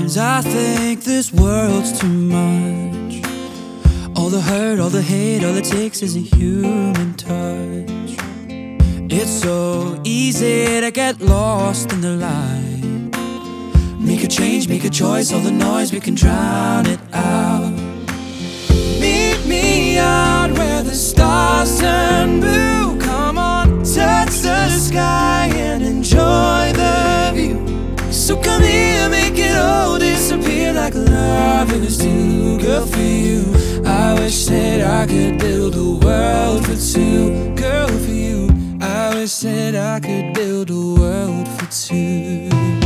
I think this world's too much. All the hurt, all the hate, all it takes is a human touch. It's so easy to get lost in the light. Make a change, make a choice, all the noise, we can drown it out. Meet me out where the stars turn blue. Come on, touch the sky and enjoy the view. So come here, make it all disappear like lovers do. Girl, for you, I wish that I could build a world for two. Girl, for you, I wish that I could build a world for two.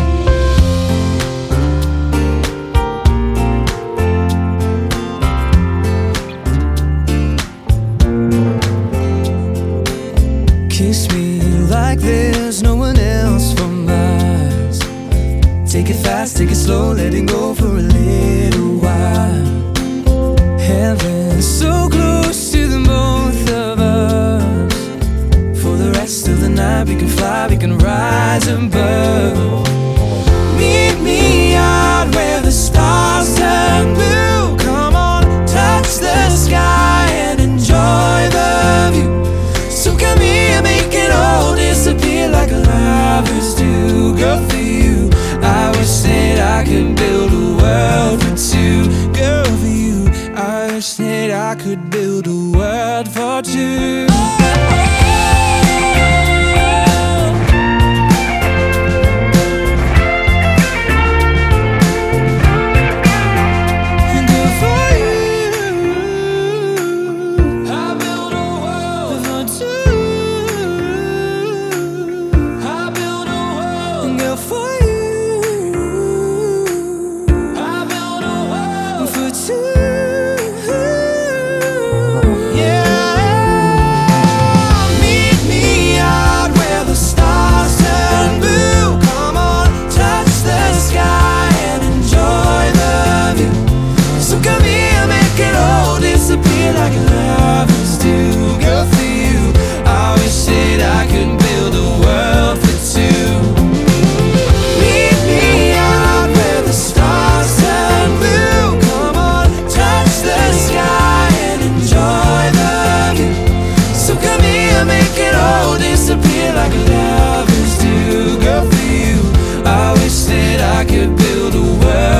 Kiss me like there's no one else for miles. Take it fast, take it slow, letting go for a little while. Heaven's so close to the both of us. For the rest of the night we can fly, we can rise above. Meet me out where the stars turn blue. Come on, touch the sky and enjoy the view. So come here, make it all disappear like lovers do. Girl, for you, I wish that I could build a world for two. Girl, for you, I wish that I could build a world for two.